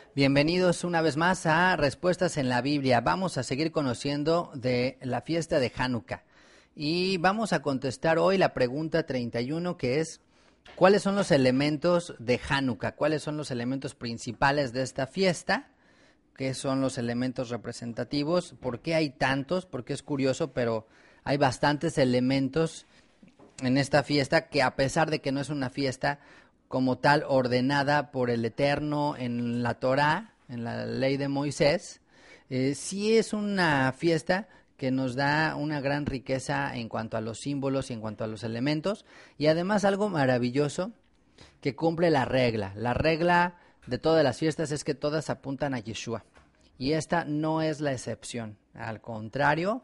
Bienvenidos una vez más a Respuestas en la Biblia. Vamos a seguir conociendo de la fiesta de Hanukkah. Y vamos a contestar hoy la pregunta 31, que es: ¿cuáles son los elementos de Hanukkah? ¿Cuáles son los elementos principales de esta fiesta? ¿Qué son los elementos representativos? ¿Por qué hay tantos? Porque es curioso, pero hay bastantes elementos en esta fiesta que, a pesar de que no es una fiesta como tal ordenada por el Eterno en la Torá, en la ley de Moisés, sí es una fiesta que nos da una gran riqueza en cuanto a los símbolos y en cuanto a los elementos, y además algo maravilloso que cumple la regla. La regla de todas las fiestas es que todas apuntan a Yeshua, y esta no es la excepción. Al contrario,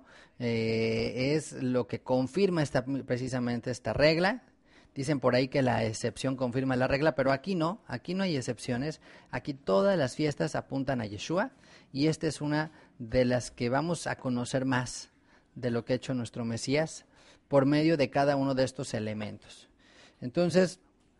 es lo que confirma precisamente esta regla. Dicen por ahí que la excepción confirma la regla, pero aquí no hay excepciones. Aquí todas las fiestas apuntan a Yeshua, y esta es una de las que vamos a conocer más de lo que ha hecho nuestro Mesías por medio de cada uno de estos elementos. Entonces,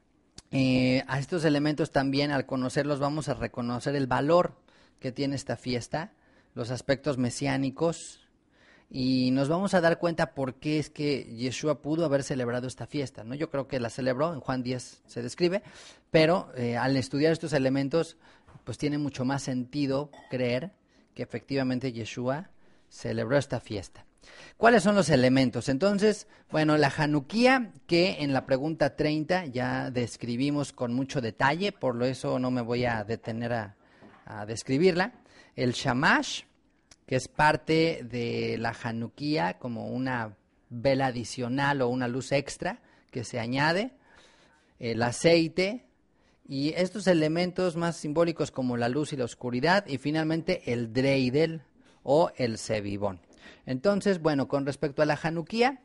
a estos elementos también, al conocerlos, vamos a reconocer el valor que tiene esta fiesta, los aspectos mesiánicos, y nos vamos a dar cuenta por qué es que Yeshua pudo haber celebrado esta fiesta, ¿no? Yo creo que la celebró, en Juan 10 se describe, pero al estudiar estos elementos, pues tiene mucho más sentido creer que efectivamente Yeshua celebró esta fiesta. ¿Cuáles son los elementos? Entonces, bueno, la Hanukkah, que en la pregunta 30 ya describimos con mucho detalle, por eso no me voy a detener a describirla. El Shamash, que es parte de la Hanukkah, como una vela adicional o una luz extra que se añade, el aceite y estos elementos más simbólicos como la luz y la oscuridad, y finalmente el dreidel o el sebibón. Entonces, bueno, con respecto a la Hanukkah,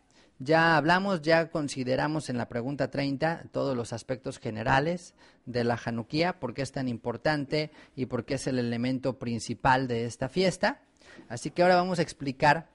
ya consideramos en la pregunta 30 todos los aspectos generales de la Hanukkah, por qué es tan importante y por qué es el elemento principal de esta fiesta. Así que ahora vamos a explicar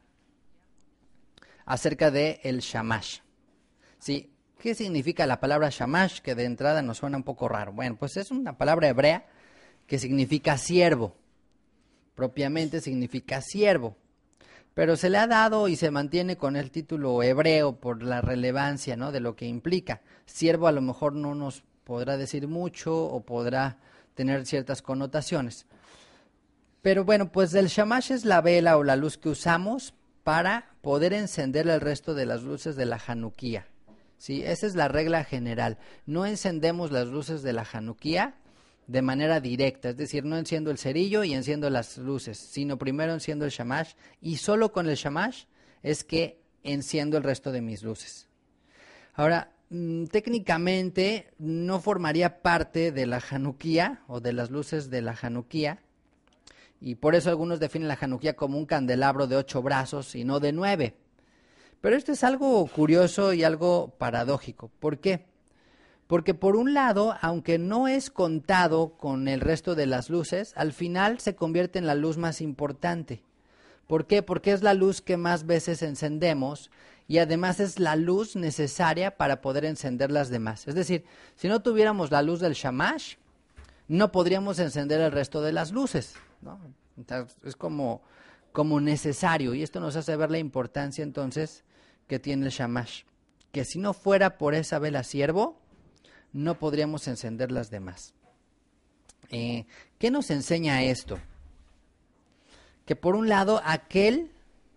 acerca de el Shamash. ¿Sí? ¿Qué significa la palabra Shamash? Que de entrada nos suena un poco raro. Bueno, pues es una palabra hebrea que significa siervo. Propiamente significa siervo. Pero se le ha dado y se mantiene con el título hebreo por la relevancia, ¿no?, de lo que implica. Siervo a lo mejor no nos podrá decir mucho o podrá tener ciertas connotaciones. Pero bueno, pues el Shamash es la vela o la luz que usamos para poder encender el resto de las luces de la Hanukkah. ¿Sí? Esa es la regla general. No encendemos las luces de la Hanukkah de manera directa, es decir, no enciendo el cerillo y enciendo las luces, sino primero enciendo el Shamash, y solo con el Shamash es que enciendo el resto de mis luces. Ahora, técnicamente no formaría parte de la Hanukkah o de las luces de la Hanukkah, y por eso algunos definen la Hanukkah como un candelabro de 8 brazos y no de 9. Pero esto es algo curioso y algo paradójico. ¿Por qué? Porque por un lado, aunque no es contado con el resto de las luces, al final se convierte en la luz más importante. ¿Por qué? Porque es la luz que más veces encendemos, y además es la luz necesaria para poder encender las demás. Es decir, si no tuviéramos la luz del Shamash, no podríamos encender el resto de las luces, ¿no? Entonces, es como necesario, y esto nos hace ver la importancia entonces que tiene el Shamash, que si no fuera por esa vela siervo, no podríamos encender las demás. ¿Qué nos enseña esto? Que por un lado, aquel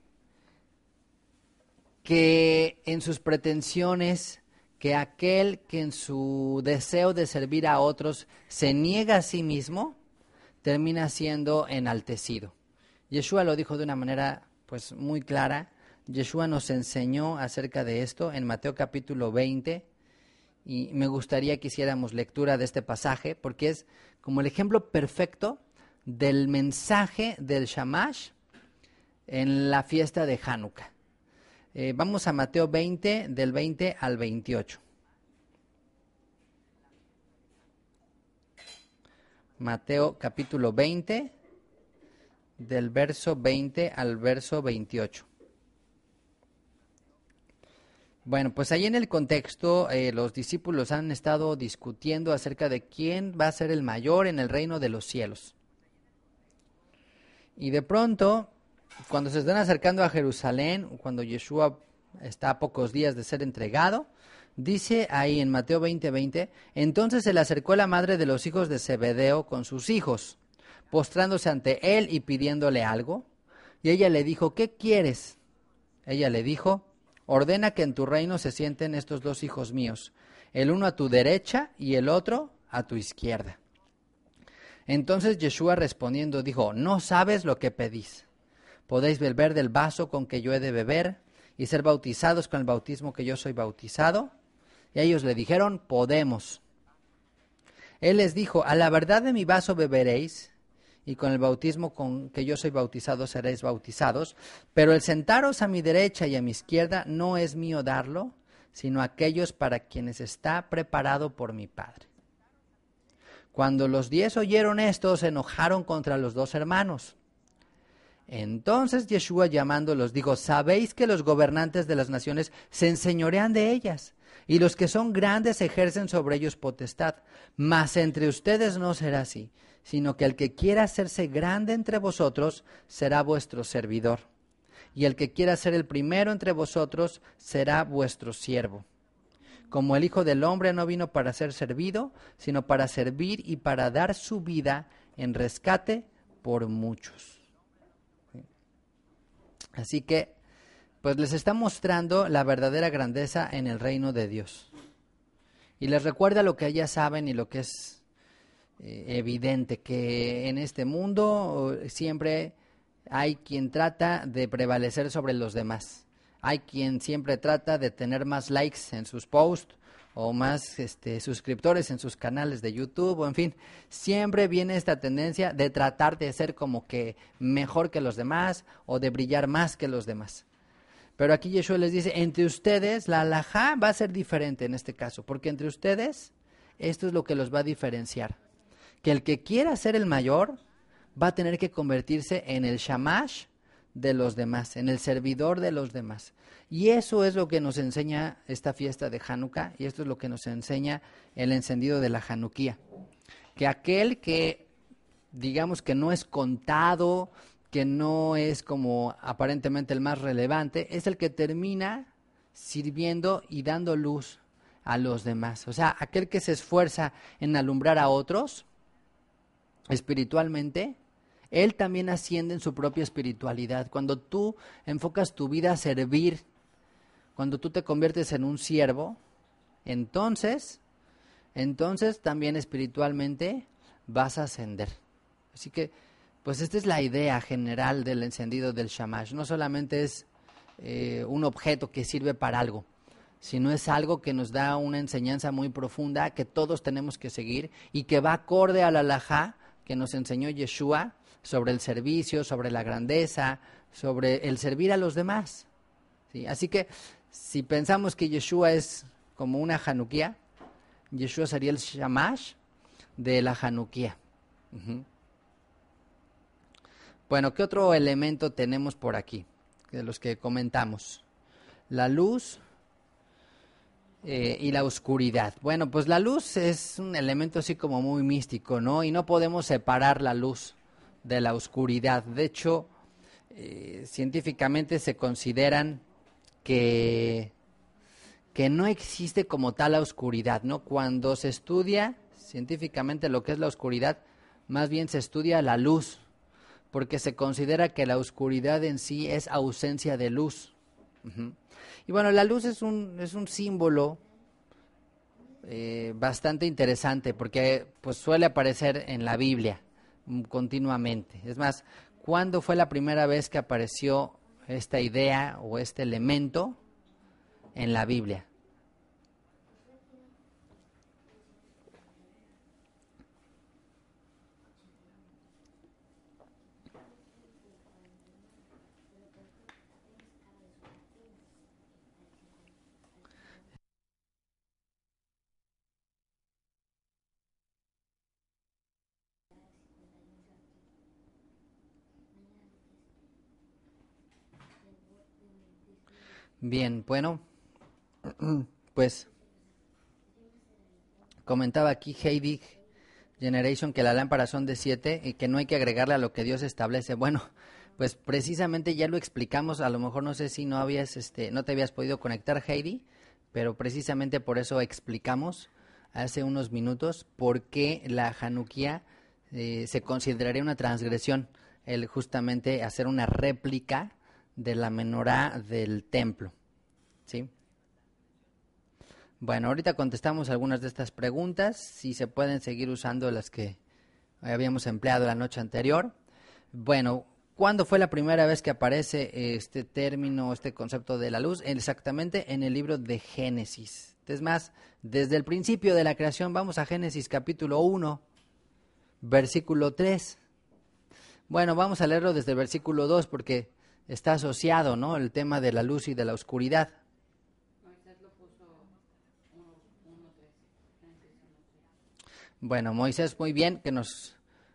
que en sus pretensiones, que aquel que en su deseo de servir a otros se niega a sí mismo, termina siendo enaltecido. Yeshua lo dijo de una manera pues muy clara. Yeshua nos enseñó acerca de esto en Mateo capítulo 20, y me gustaría que hiciéramos lectura de este pasaje porque es como el ejemplo perfecto del mensaje del Shamash en la fiesta de Hanukkah. Vamos a Mateo 20, del 20 al 28. Mateo capítulo 20, del verso 20 al verso 28. Bueno, pues ahí en el contexto los discípulos han estado discutiendo acerca de quién va a ser el mayor en el reino de los cielos. Y de pronto, cuando se están acercando a Jerusalén, cuando Yeshua está a pocos días de ser entregado, dice ahí en Mateo 20:20, entonces se le acercó la madre de los hijos de Zebedeo con sus hijos, postrándose ante él y pidiéndole algo. Y ella le dijo, ¿qué quieres? Ella le dijo, ordena que en tu reino se sienten estos dos hijos míos, el uno a tu derecha y el otro a tu izquierda. Entonces Yeshua respondiendo dijo, no sabes lo que pedís. ¿Podéis beber del vaso con que yo he de beber y ser bautizados con el bautismo que yo soy bautizado? Y ellos le dijeron, podemos. Él les dijo, a la verdad de mi vaso beberéis, y con el bautismo con que yo soy bautizado seréis bautizados, pero el sentaros a mi derecha y a mi izquierda no es mío darlo, sino aquellos para quienes está preparado por mi Padre. Cuando los 10 oyeron esto, se enojaron contra los dos hermanos. Entonces Yeshua llamándolos dijo, sabéis que los gobernantes de las naciones se enseñorean de ellas, y los que son grandes ejercen sobre ellos potestad, mas entre ustedes no será así, sino que el que quiera hacerse grande entre vosotros será vuestro servidor, y el que quiera ser el primero entre vosotros será vuestro siervo. Como el Hijo del Hombre no vino para ser servido, sino para servir y para dar su vida en rescate por muchos. Así que, pues les está mostrando la verdadera grandeza en el reino de Dios. Y les recuerda lo que ya saben y lo que es evidente, que en este mundo siempre hay quien trata de prevalecer sobre los demás. Hay quien siempre trata de tener más likes en sus posts o más suscriptores en sus canales de YouTube, o en fin, siempre viene esta tendencia de tratar de ser como que mejor que los demás o de brillar más que los demás. Pero aquí Yeshua les dice, entre ustedes la halajá va a ser diferente en este caso, porque entre ustedes esto es lo que los va a diferenciar. Que el que quiera ser el mayor va a tener que convertirse en el shamash de los demás, en el servidor de los demás. Y eso es lo que nos enseña esta fiesta de Hanukkah, y esto es lo que nos enseña el encendido de la Hanukkía. Que aquel que, digamos que no es contado, que no es como aparentemente el más relevante, es el que termina sirviendo y dando luz a los demás. O sea, aquel que se esfuerza en alumbrar a otros espiritualmente, él también asciende en su propia espiritualidad. Cuando tú enfocas tu vida a servir, cuando tú te conviertes en un siervo, entonces también espiritualmente vas a ascender. Así que, pues esta es la idea general del encendido del shamash. No solamente es un objeto que sirve para algo, sino es algo que nos da una enseñanza muy profunda que todos tenemos que seguir y que va acorde a la halajá que nos enseñó Yeshua sobre el servicio, sobre la grandeza, sobre el servir a los demás. ¿Sí? Así que si pensamos que Yeshua es como una Hanukkía, Yeshua sería el shamash de la Hanukkía. Uh-huh. Bueno, ¿qué otro elemento tenemos por aquí? De los que comentamos. La luz y la oscuridad. Bueno, pues la luz es un elemento así como muy místico, ¿no? Y no podemos separar la luz de la oscuridad. De hecho, científicamente se consideran que no existe como tal la oscuridad, ¿no? Cuando se estudia científicamente lo que es la oscuridad, más bien se estudia la luz, porque se considera que la oscuridad en sí es ausencia de luz. Uh-huh. Y bueno, la luz es un símbolo bastante interesante, porque pues suele aparecer en la Biblia continuamente. Es más, ¿cuándo fue la primera vez que apareció esta idea o este elemento en la Biblia? Bien, bueno, pues comentaba aquí Heidi generation, que las lámparas son de 7 y que no hay que agregarle a lo que Dios establece. Bueno, pues precisamente ya lo explicamos, a lo mejor no sé si no te habías podido conectar, Heidi, pero precisamente por eso explicamos hace unos minutos por qué la Hanukkah se consideraría una transgresión, el justamente hacer una réplica de la menorá del templo, ¿sí? Bueno, ahorita contestamos algunas de estas preguntas, si se pueden seguir usando las que habíamos empleado la noche anterior. Bueno, ¿cuándo fue la primera vez que aparece este término, este concepto de la luz? Exactamente en el libro de Génesis. Es más, desde el principio de la creación, vamos a Génesis capítulo 1, versículo 3. Bueno, vamos a leerlo desde el versículo 2 porque está asociado, ¿no?, el tema de la luz y de la oscuridad. Bueno, Moisés, muy bien, que nos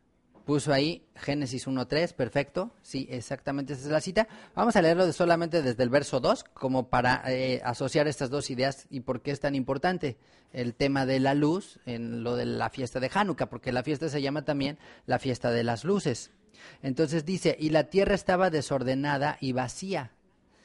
puso ahí Génesis 1.3, perfecto, sí, exactamente esa es la cita. Vamos a leerlo solamente desde el verso 2, como para asociar estas dos ideas y por qué es tan importante el tema de la luz en lo de la fiesta de Hanukkah, porque la fiesta se llama también la fiesta de las luces. Entonces dice, y la tierra estaba desordenada y vacía,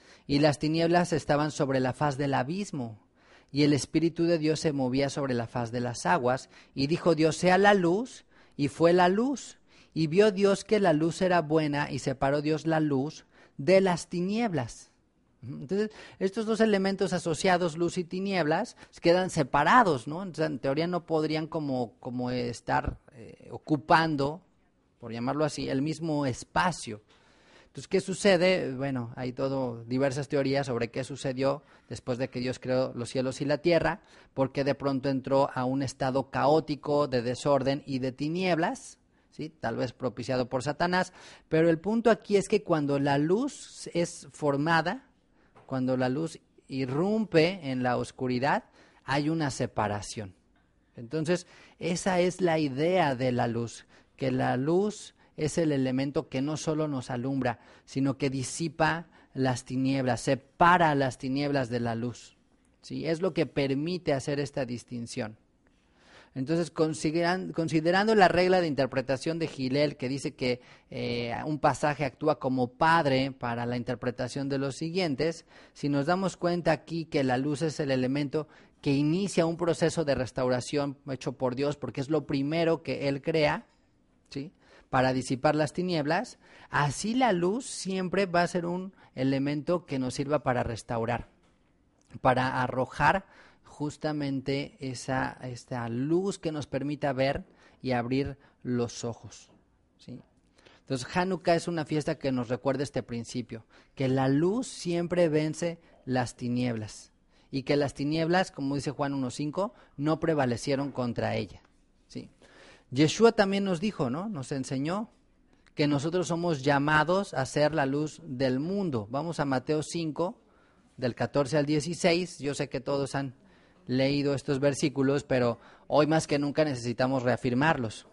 y las tinieblas estaban sobre la faz del abismo, y el Espíritu de Dios se movía sobre la faz de las aguas, y dijo Dios, sea la luz, y fue la luz. Y vio Dios que la luz era buena, y separó Dios la luz de las tinieblas. Entonces, estos dos elementos asociados, luz y tinieblas, quedan separados, ¿no? Entonces, en teoría no podrían como estar ocupando, por llamarlo así, el mismo espacio. Entonces, ¿qué sucede? Bueno, hay diversas teorías sobre qué sucedió después de que Dios creó los cielos y la tierra, porque de pronto entró a un estado caótico de desorden y de tinieblas, ¿sí? Tal vez propiciado por Satanás, pero el punto aquí es que cuando la luz es formada, cuando la luz irrumpe en la oscuridad, hay una separación. Entonces, esa es la idea de la luz, que la luz es el elemento que no solo nos alumbra, sino que disipa las tinieblas, separa las tinieblas de la luz. ¿Sí? Es lo que permite hacer esta distinción. Entonces, considerando la regla de interpretación de Hillel, que dice que un pasaje actúa como padre para la interpretación de los siguientes, si nos damos cuenta aquí que la luz es el elemento que inicia un proceso de restauración hecho por Dios, porque es lo primero que Él crea, ¿sí?, para disipar las tinieblas, así la luz siempre va a ser un elemento que nos sirva para restaurar, para arrojar justamente esta luz que nos permita ver y abrir los ojos, ¿sí? Entonces, Hanukkah es una fiesta que nos recuerda este principio, que la luz siempre vence las tinieblas y que las tinieblas, como dice Juan 1.5, no prevalecieron contra ella, ¿sí? Yeshua también nos dijo, ¿no? Nos enseñó que nosotros somos llamados a ser la luz del mundo. Vamos a Mateo 5, del 14 al 16. Yo sé que todos han leído estos versículos, pero hoy más que nunca necesitamos reafirmarlos.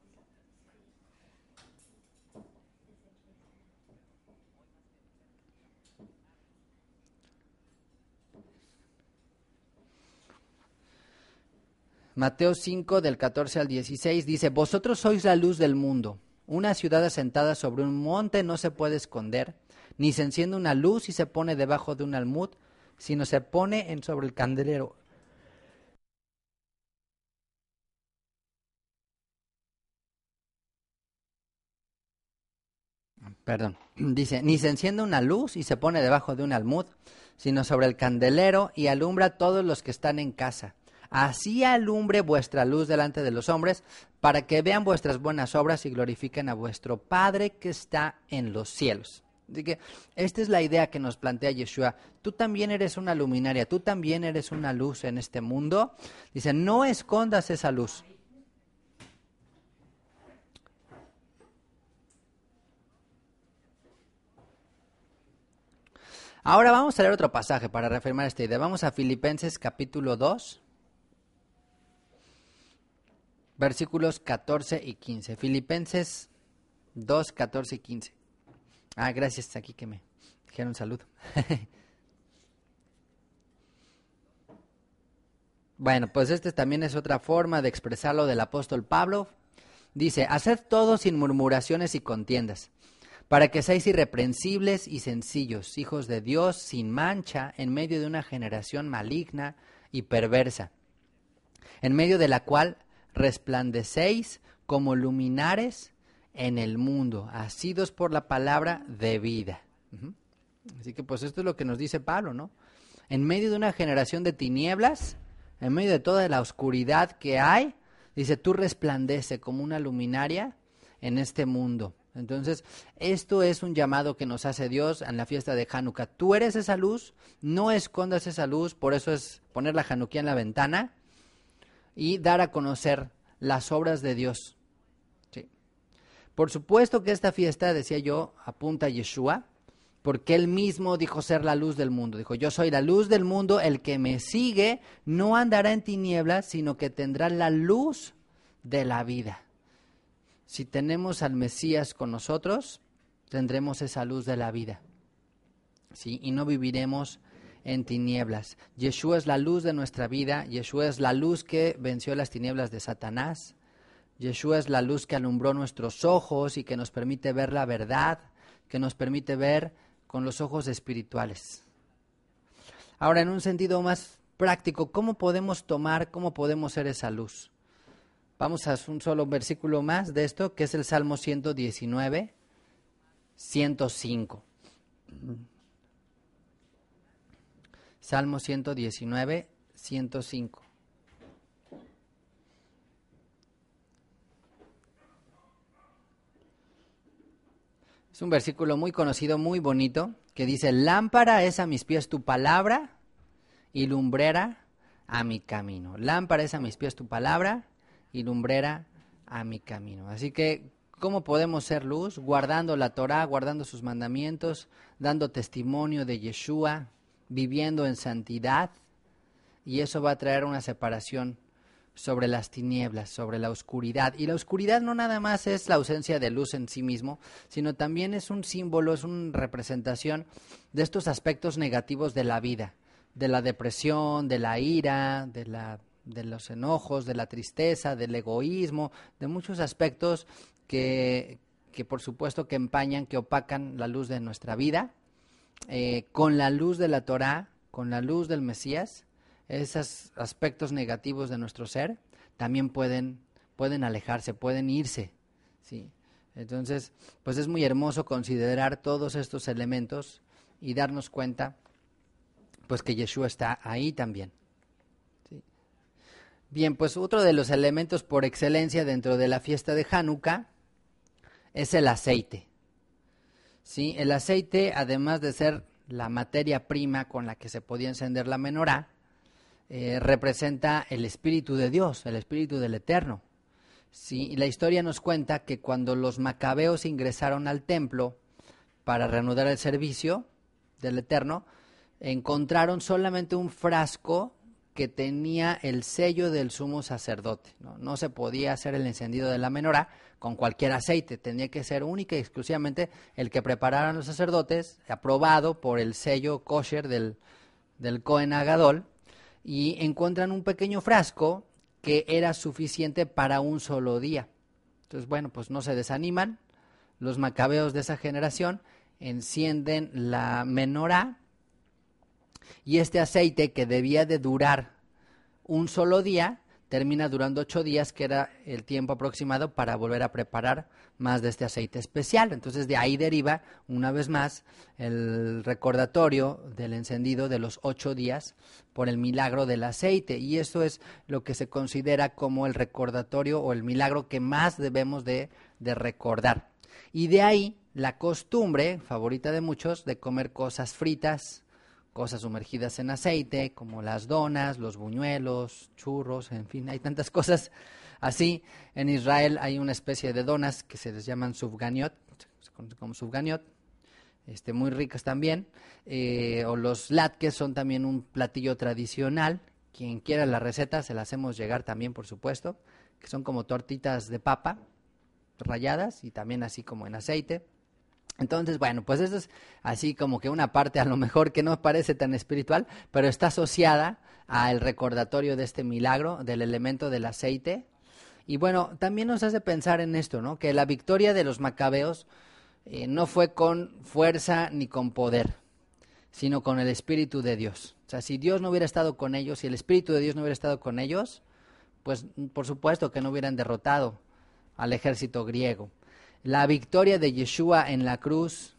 Mateo 5, del 14 al 16, dice, vosotros sois la luz del mundo. Una ciudad asentada sobre un monte no se puede esconder, ni se enciende una luz y se pone debajo de un almud, sino se pone sobre el candelero. Perdón, dice, ni se enciende una luz y se pone debajo de un almud, sino sobre el candelero y alumbra a todos los que están en casa. Así alumbre vuestra luz delante de los hombres, para que vean vuestras buenas obras y glorifiquen a vuestro Padre que está en los cielos. Así que esta es la idea que nos plantea Yeshua. Tú también eres una luminaria, tú también eres una luz en este mundo. Dice, no escondas esa luz. Ahora vamos a leer otro pasaje para reafirmar esta idea. Vamos a Filipenses capítulo 2. Versículos 14 y 15. Filipenses 2, 14 y 15. Ah, gracias, aquí que me dijeron salud. Bueno, pues también es otra forma de expresarlo del apóstol Pablo. Dice, haced todo sin murmuraciones y contiendas, para que seáis irreprensibles y sencillos, hijos de Dios sin mancha, en medio de una generación maligna y perversa, en medio de la cual resplandecéis como luminares en el mundo, asidos por la palabra de vida. Así que pues esto es lo que nos dice Pablo, ¿no? En medio de una generación de tinieblas, en medio de toda la oscuridad que hay, dice, tú resplandece como una luminaria en este mundo. Entonces, esto es un llamado que nos hace Dios en la fiesta de Hanukkah. Tú eres esa luz, no escondas esa luz, por eso es poner la Hanukkah en la ventana y dar a conocer las obras de Dios. Sí. Por supuesto que esta fiesta, decía yo, apunta a Yeshua, porque él mismo dijo ser la luz del mundo. Dijo, yo soy la luz del mundo, el que me sigue no andará en tinieblas, sino que tendrá la luz de la vida. Si tenemos al Mesías con nosotros, tendremos esa luz de la vida, ¿sí? Y no viviremos en tinieblas. Yeshua es la luz de nuestra vida, Yeshua es la luz que venció las tinieblas de Satanás, Yeshua es la luz que alumbró nuestros ojos y que nos permite ver la verdad, que nos permite ver con los ojos espirituales. Ahora, en un sentido más práctico, ¿cómo podemos ser esa luz? Vamos a un solo versículo más de esto, que es el Salmo 119, 105. Salmo 119, 105. Es un versículo muy conocido, muy bonito, que dice, lámpara es a mis pies tu palabra y lumbrera a mi camino. Lámpara es a mis pies tu palabra y lumbrera a mi camino. Así que, ¿cómo podemos ser luz? Guardando la Torá, guardando sus mandamientos, dando testimonio de Yeshua, viviendo en santidad, y eso va a traer una separación sobre las tinieblas, sobre la oscuridad. Y la oscuridad no nada más es la ausencia de luz en sí mismo, sino también es un símbolo, es una representación de estos aspectos negativos de la vida, de la depresión, de la ira, de los enojos, de la tristeza, del egoísmo, de muchos aspectos que por supuesto que empañan, que opacan la luz de nuestra vida. Con la luz de la Torá, con la luz del Mesías, esos aspectos negativos de nuestro ser también pueden alejarse, pueden irse, ¿sí? Entonces, pues es muy hermoso considerar todos estos elementos y darnos cuenta, pues que Yeshua está ahí también. ¿Sí? Bien, pues otro de los elementos por excelencia dentro de la fiesta de Hanukkah es el aceite. ¿Sí? El aceite, además de ser la materia prima con la que se podía encender la menorá, representa el Espíritu de Dios, el Espíritu del Eterno. ¿Sí? Y la historia nos cuenta que cuando los macabeos ingresaron al templo para reanudar el servicio del Eterno, encontraron solamente un frasco que tenía el sello del sumo sacerdote. No se podía hacer el encendido de la menorá con cualquier aceite, tenía que ser única y exclusivamente el que prepararan los sacerdotes, aprobado por el sello kosher del Cohen Agadol, y encuentran un pequeño frasco que era suficiente para un solo día. Entonces, bueno, pues no se desaniman, los macabeos de esa generación encienden la menorá, y este aceite que debía de durar un solo día, termina durando 8 días, que era el tiempo aproximado para volver a preparar más de este aceite especial. Entonces de ahí deriva, una vez más, el recordatorio del encendido de los 8 días por el milagro del aceite. Y eso es lo que se considera como el recordatorio o el milagro que más debemos de recordar. Y de ahí la costumbre, favorita de muchos, de comer cosas fritas, cosas sumergidas en aceite, como las donas, los buñuelos, churros, en fin, hay tantas cosas así. En Israel hay una especie de donas que se les llaman sufganiot, se conocen como sufganiot, muy ricas también, o los latkes son también un platillo tradicional. Quien quiera la receta se la hacemos llegar también, por supuesto, que son como tortitas de papa ralladas y también así como en aceite. Entonces, bueno, pues eso es así como que una parte a lo mejor que no parece tan espiritual, pero está asociada al recordatorio de este milagro, del elemento del aceite. Y bueno, también nos hace pensar en esto, ¿no? Que la victoria de los macabeos no fue con fuerza ni con poder, sino con el Espíritu de Dios. O sea, si Dios no hubiera estado con ellos, si el Espíritu de Dios no hubiera estado con ellos, pues por supuesto que no hubieran derrotado al ejército griego. La victoria de Yeshua en la cruz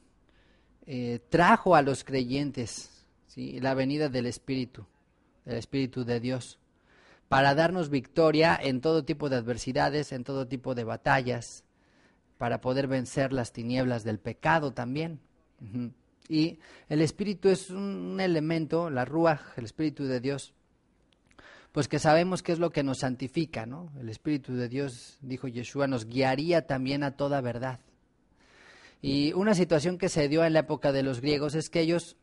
trajo a los creyentes, ¿sí?, la venida del Espíritu de Dios, para darnos victoria en todo tipo de adversidades, en todo tipo de batallas, para poder vencer las tinieblas del pecado también. Uh-huh. Y el Espíritu es un elemento, la Ruaj, el Espíritu de Dios, pues que sabemos que es lo que nos santifica, ¿no? El Espíritu de Dios, dijo Yeshua, nos guiaría también a toda verdad. Y una situación que se dio en la época de los griegos es que ellos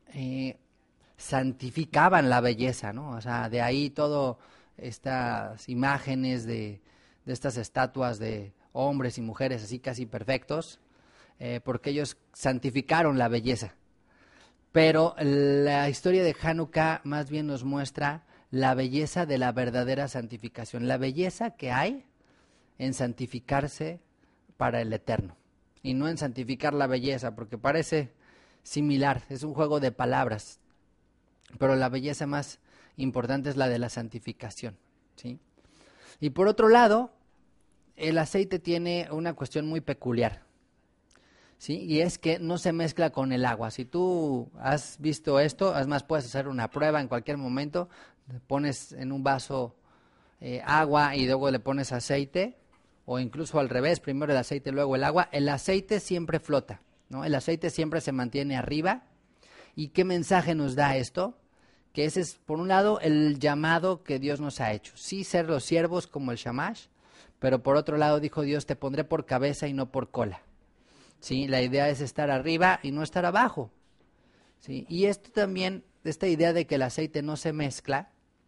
santificaban la belleza, ¿no? O sea, de ahí todo estas imágenes de estas estatuas de hombres y mujeres así casi perfectos, porque ellos santificaron la belleza. Pero la historia de Hanukkah más bien nos muestra la belleza de la verdadera santificación, la belleza que hay en santificarse para el eterno, y no en santificar la belleza, porque parece similar, es un juego de palabras, pero la belleza más importante es la de la santificación, ¿sí? Y por otro lado, el aceite tiene una cuestión muy peculiar, ¿sí? Y es que no se mezcla con el agua. Si tú has visto esto, es más, puedes hacer una prueba en cualquier momento, pones en un vaso agua y luego le pones aceite, o incluso al revés, primero el aceite, luego el agua. El aceite siempre flota, ¿no? El aceite siempre se mantiene arriba. ¿Y qué mensaje nos da esto? Que ese es, por un lado, el llamado que Dios nos ha hecho. Sí, ser los siervos como el Shamash, pero por otro lado dijo Dios, te pondré por cabeza y no por cola. ¿Sí? La idea es estar arriba y no estar abajo, ¿sí? Y esto también, esta idea de que el aceite no se mezcla,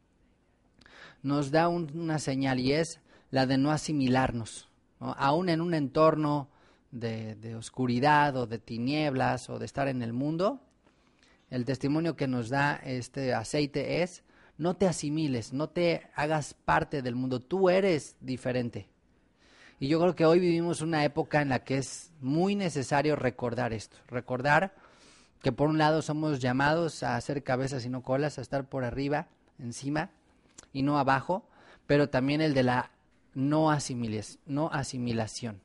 nos da una señal, y es la de no asimilarnos, ¿no? Aún en un entorno de oscuridad o de tinieblas o de estar en el mundo, el testimonio que nos da este aceite es: no te asimiles, no te hagas parte del mundo, tú eres diferente. Y yo creo que hoy vivimos una época en la que es muy necesario recordar esto, recordar que por un lado somos llamados a hacer cabezas y no colas, a estar por arriba, encima y no abajo, pero también el de la no asimilación.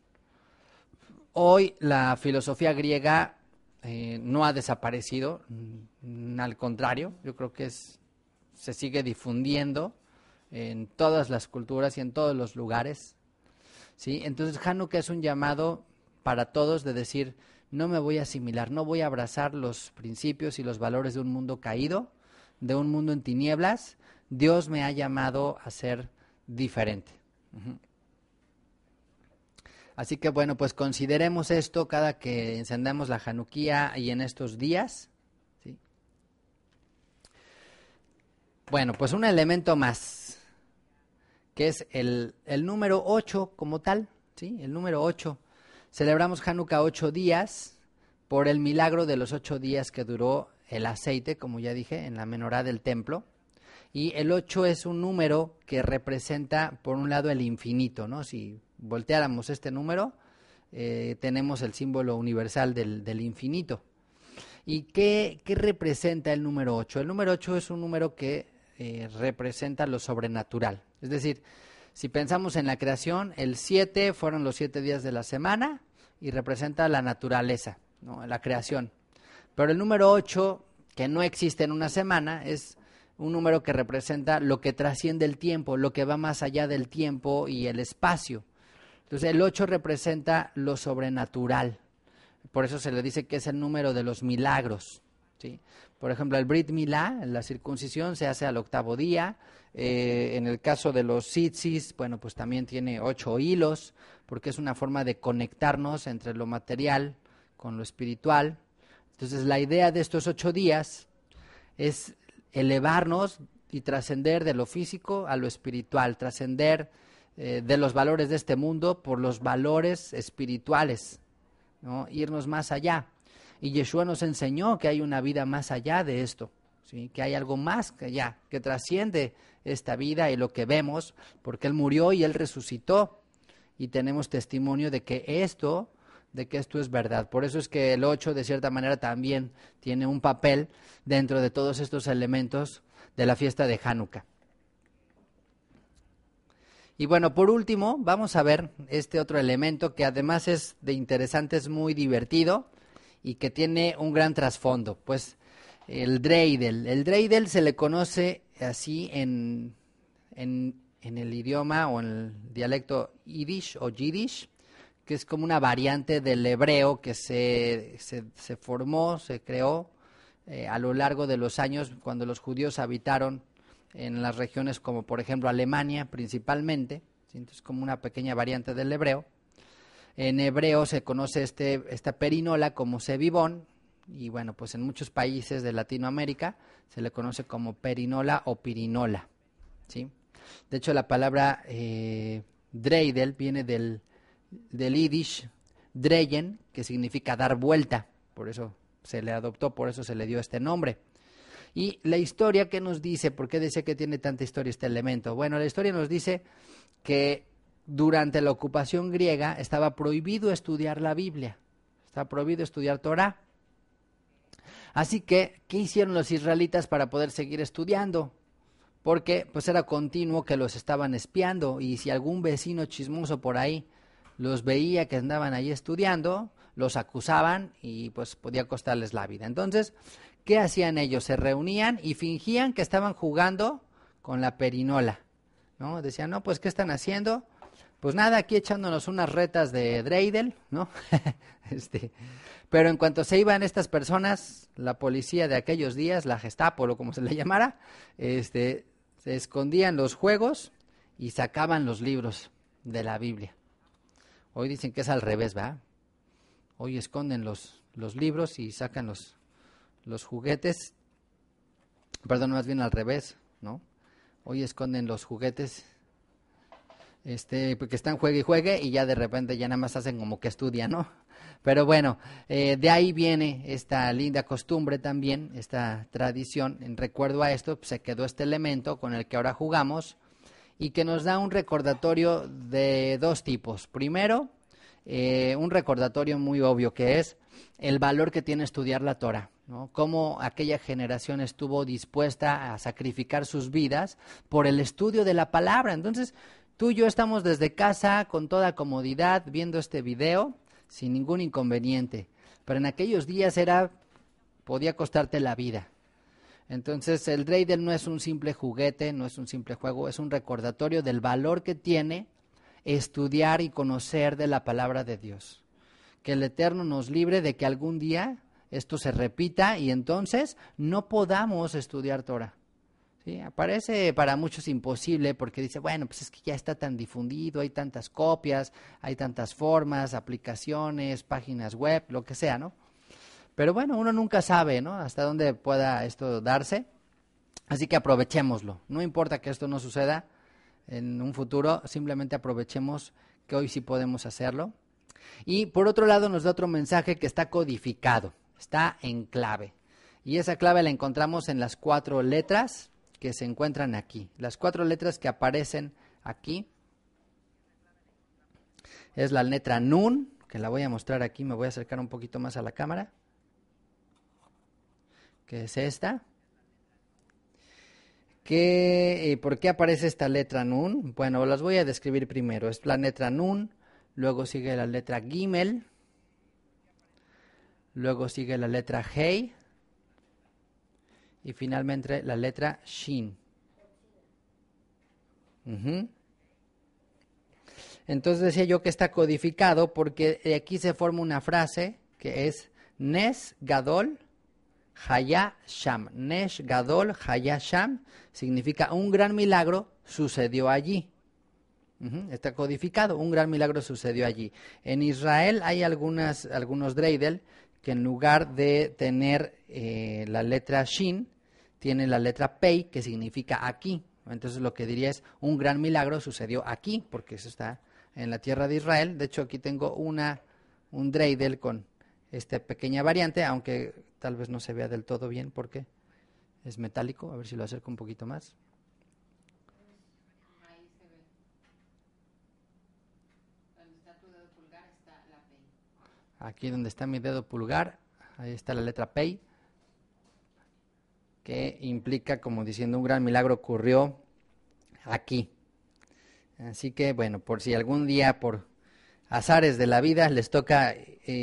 Hoy la filosofía griega no ha desaparecido, al contrario, yo creo que se sigue difundiendo en todas las culturas y en todos los lugares, ¿sí? Entonces Hanukkah es un llamado para todos de decir: no me voy a asimilar, no voy a abrazar los principios y los valores de un mundo caído, de un mundo en tinieblas. Dios me ha llamado a ser diferente. Uh-huh. Así que bueno, pues consideremos esto cada que encendamos la Hanukkah y en estos días, ¿sí? Bueno, pues un elemento más, que es el número 8 como tal, ¿sí? El número 8. Celebramos Hanukkah 8 días por el milagro de los 8 días que duró el aceite, como ya dije, en la menorá del templo. Y el 8 es un número que representa, por un lado, el infinito, ¿no? Si volteáramos este número, tenemos el símbolo universal del infinito. ¿Y qué representa el número 8? El número 8 es un número que representa lo sobrenatural. Es decir, si pensamos en la creación, el 7 fueron los 7 días de la semana y representa la naturaleza, ¿no? La creación. Pero el número 8, que no existe en una semana, es un número que representa lo que trasciende el tiempo, lo que va más allá del tiempo y el espacio. Entonces el 8 representa lo sobrenatural. Por eso se le dice que es el número de los milagros, ¿sí? Por ejemplo, el Brit Milá, la circuncisión, se hace al 8º día. En el caso de los tzitzis, bueno, pues también tiene 8 hilos, porque es una forma de conectarnos entre lo material con lo espiritual. Entonces la idea de estos 8 días es elevarnos y trascender de lo físico a lo espiritual, trascender de los valores de este mundo por los valores espirituales ¿no? Irnos más allá. Y Yeshua nos enseñó que hay una vida más allá de esto, ¿sí? Que hay algo más que allá, que trasciende esta vida y lo que vemos, porque Él murió y Él resucitó. Y tenemos testimonio de que esto es verdad. Por eso es que el 8 de cierta manera también tiene un papel dentro de todos estos elementos de la fiesta de Hanukkah. Y bueno, por último, vamos a ver este otro elemento que además es de interesante, es muy divertido y que tiene un gran trasfondo. Pues el dreidel. El dreidel se le conoce así en el idioma o en el dialecto yiddish o yiddish, que es como una variante del hebreo que se formó, se creó a lo largo de los años cuando los judíos habitaron en las regiones como por ejemplo Alemania principalmente, ¿sí? Entonces como una pequeña variante del hebreo. En hebreo se conoce esta perinola como sevivón y bueno, pues en muchos países de Latinoamérica se le conoce como perinola o pirinola, ¿sí? De hecho la palabra dreidel viene del yiddish dreyen, que significa dar vuelta, por eso se le adoptó, por eso se le dio este nombre. Y la historia que nos dice, ¿por qué dice que tiene tanta historia este elemento? Bueno, la historia nos dice que durante la ocupación griega estaba prohibido estudiar la Biblia, estaba prohibido estudiar Torah. Así que, ¿qué hicieron los israelitas para poder seguir estudiando? Porque pues era continuo que los estaban espiando y si algún vecino chismoso por ahí los veía que andaban ahí estudiando, los acusaban y pues podía costarles la vida. Entonces, ¿qué hacían ellos? Se reunían y fingían que estaban jugando con la perinola, ¿no? Decían, no, pues, ¿qué están haciendo? Pues nada, aquí echándonos unas retas de dreidel, ¿no? Pero en cuanto se iban estas personas, la policía de aquellos días, la Gestapo o como se le llamara, se escondían los juegos y sacaban los libros de la Biblia. Hoy dicen que es al revés, ¿va? Hoy esconden los libros y sacan los juguetes. Perdón, más bien al revés, ¿no? Hoy esconden los juguetes, porque están juegue y juegue y ya de repente ya nada más hacen como que estudian, ¿no? Pero bueno, de ahí viene esta linda costumbre también, esta tradición. En recuerdo a esto, pues, se quedó este elemento con el que ahora jugamos y que nos da un recordatorio de dos tipos. Primero, un recordatorio muy obvio que es el valor que tiene estudiar la Torah, ¿no? Cómo aquella generación estuvo dispuesta a sacrificar sus vidas por el estudio de la palabra. Entonces, tú y yo estamos desde casa con toda comodidad viendo este video sin ningún inconveniente, pero en aquellos días podía costarte la vida. Entonces el dreidel no es un simple juguete, no es un simple juego, es un recordatorio del valor que tiene estudiar y conocer de la palabra de Dios. Que el Eterno nos libre de que algún día esto se repita y entonces no podamos estudiar Torah. ¿Sí? Parece para muchos imposible porque dice, bueno, pues es que ya está tan difundido, hay tantas copias, hay tantas formas, aplicaciones, páginas web, lo que sea, ¿no? Pero bueno, uno nunca sabe, ¿no? Hasta dónde pueda esto darse, así que aprovechémoslo. No importa que esto no suceda en un futuro, simplemente aprovechemos que hoy sí podemos hacerlo. Y por otro lado nos da otro mensaje que está codificado, está en clave. Y esa clave la encontramos en las 4 letras que se encuentran aquí. Las 4 letras que aparecen aquí es la letra Nun, que la voy a mostrar aquí, me voy a acercar un poquito más a la cámara, que es esta. ¿Por qué aparece esta letra Nun? Bueno, las voy a describir primero. Es la letra Nun, luego sigue la letra Gimel, luego sigue la letra Hei, y finalmente la letra Shin. Entonces decía yo que está codificado porque de aquí se forma una frase que es Nes Gadol Haya Sham. Nes Gadol Haya Sham significa un gran milagro sucedió allí. Está codificado, un gran milagro sucedió allí. En Israel hay algunos dreidel que en lugar de tener la letra Shin, tiene la letra Pei, que significa aquí. Entonces lo que diría es, un gran milagro sucedió aquí, porque eso está en la tierra de Israel. De hecho, aquí tengo una un dreidel con esta pequeña variante, aunque tal vez no se vea del todo bien porque es metálico. A ver si lo acerco un poquito más. Ahí se ve. Donde está tu dedo pulgar está la P. Aquí donde está mi dedo pulgar, ahí está la letra Pei, que implica, como diciendo, un gran milagro ocurrió aquí. Así que, bueno, por si algún día, por azares de la vida, les toca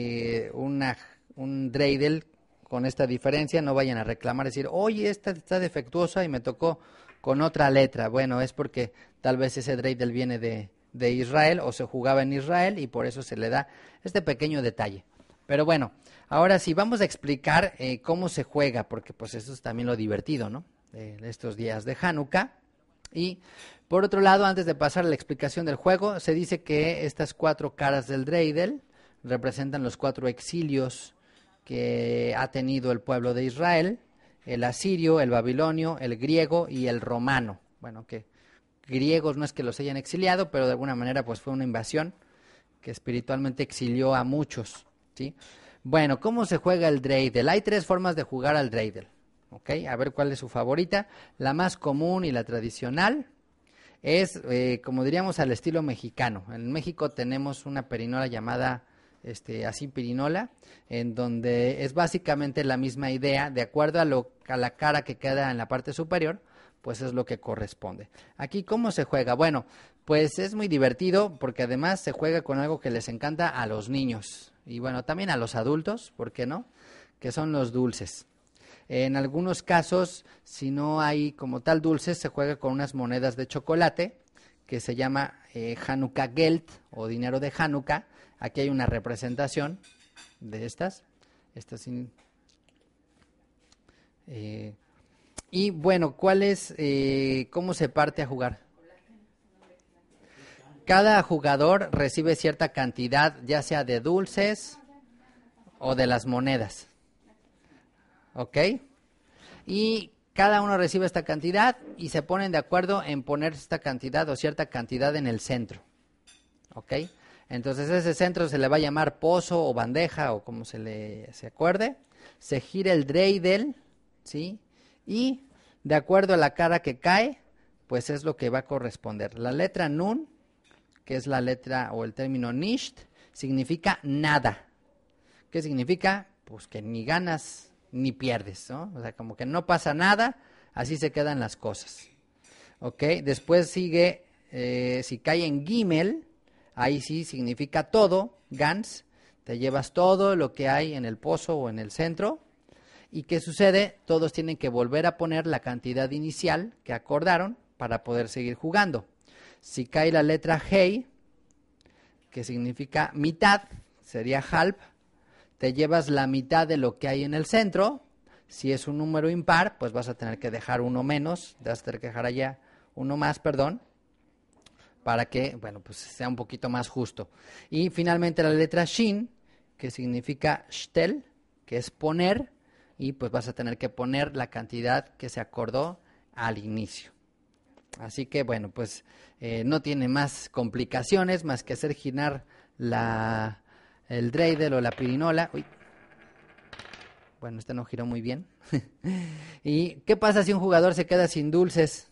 un dreidel con esta diferencia, no vayan a reclamar, decir, oye, esta está defectuosa y me tocó con otra letra. Bueno, es porque tal vez ese dreidel viene de Israel o se jugaba en Israel y por eso se le da este pequeño detalle. Pero bueno, ahora sí vamos a explicar cómo se juega, porque pues eso es también lo divertido, ¿no? Estos días de Hanukkah. Y por otro lado, antes de pasar a la explicación del juego, se dice que estas 4 caras del dreidel representan los 4 exilios que ha tenido el pueblo de Israel: el asirio, el babilonio, el griego y el romano. Bueno, que griegos no es que los hayan exiliado, pero de alguna manera pues fue una invasión que espiritualmente exilió a muchos, ¿sí? Bueno, ¿cómo se juega el dreidel? Hay 3 formas de jugar al dreidel. ¿Ok? A ver cuál es su favorita. La más común y la tradicional es, como diríamos, al estilo mexicano. En México tenemos una perinola llamada así pirinola, en donde es básicamente la misma idea, de acuerdo a la cara que queda en la parte superior, pues es lo que corresponde. Aquí, ¿cómo se juega? Bueno, pues es muy divertido porque además se juega con algo que les encanta a los niños y bueno, también a los adultos, ¿por qué no? Que son los dulces. En algunos casos, si no hay como tal dulces, se juega con unas monedas de chocolate que se llama Hanukkah Geld o dinero de Hanukkah. Aquí hay una representación de estas. Y bueno, ¿cómo se parte a jugar? Cada jugador recibe cierta cantidad, ya sea de dulces o de las monedas. ¿Ok? Y cada uno recibe esta cantidad y se ponen de acuerdo en poner esta cantidad o cierta cantidad en el centro. ¿Ok? Entonces ese centro se le va a llamar pozo o bandeja o como se acuerde. Se gira el dreidel, ¿sí? Y de acuerdo a la cara que cae, pues es lo que va a corresponder. La letra nun, que es la letra o el término nisht, significa nada. ¿Qué significa? Pues que ni ganas ni pierdes, ¿no? O sea, como que no pasa nada, así se quedan las cosas. ¿Ok? Después sigue, si cae en gimel, ahí sí significa todo, gans, te llevas todo lo que hay en el pozo o en el centro. ¿Y qué sucede? Todos tienen que volver a poner la cantidad inicial que acordaron para poder seguir jugando. Si cae la letra hei, que significa mitad, sería halb, te llevas la mitad de lo que hay en el centro. Si es un número impar, pues vas a tener que dejar uno menos, vas a tener que dejar allá uno más, perdón, para que, bueno, pues sea un poquito más justo. Y finalmente la letra shin, que significa shtel, que es poner, y pues vas a tener que poner la cantidad que se acordó al inicio. Así que, bueno, pues no tiene más complicaciones más que hacer girar el dreidel o la pirinola. Uy. Bueno, este no giró muy bien. ¿Y qué pasa si un jugador se queda sin dulces?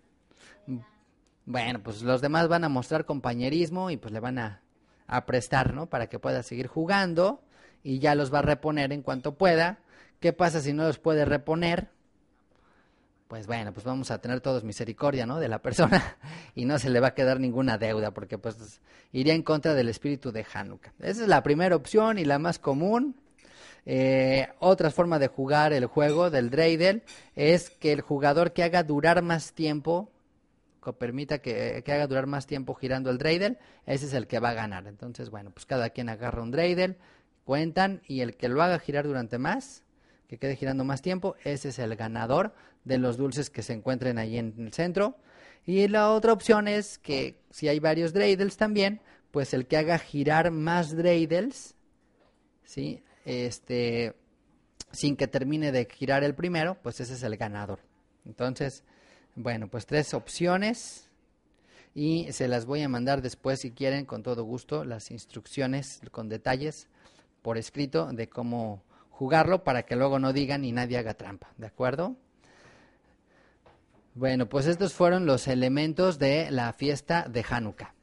Bueno, pues los demás van a mostrar compañerismo y pues le van a prestar, ¿no? Para que pueda seguir jugando y ya los va a reponer en cuanto pueda. ¿Qué pasa si no los puede reponer? Pues bueno, pues vamos a tener todos misericordia, ¿no? De la persona y no se le va a quedar ninguna deuda porque pues iría en contra del espíritu de Hanukkah. Esa es la primera opción y la más común. Otra forma de jugar el juego del dreidel es que el jugador que haga durar más tiempo, que permita que haga durar más tiempo girando el dreidel, ese es el que va a ganar. Entonces, bueno, pues cada quien agarra un dreidel, cuentan y el que lo haga girar durante más, que quede girando más tiempo, ese es el ganador de los dulces que se encuentren ahí en el centro. Y la otra opción es que si hay varios dreidels también, pues el que haga girar más dreidels, ¿sí? Sin que termine de girar el primero, pues ese es el ganador. Entonces, bueno, pues 3 opciones. y se las voy a mandar después si quieren, con todo gusto, las instrucciones con detalles por escrito de cómo jugarlo para que luego no digan y nadie haga trampa, ¿de acuerdo? Bueno, pues estos fueron los elementos de la fiesta de Hanukkah.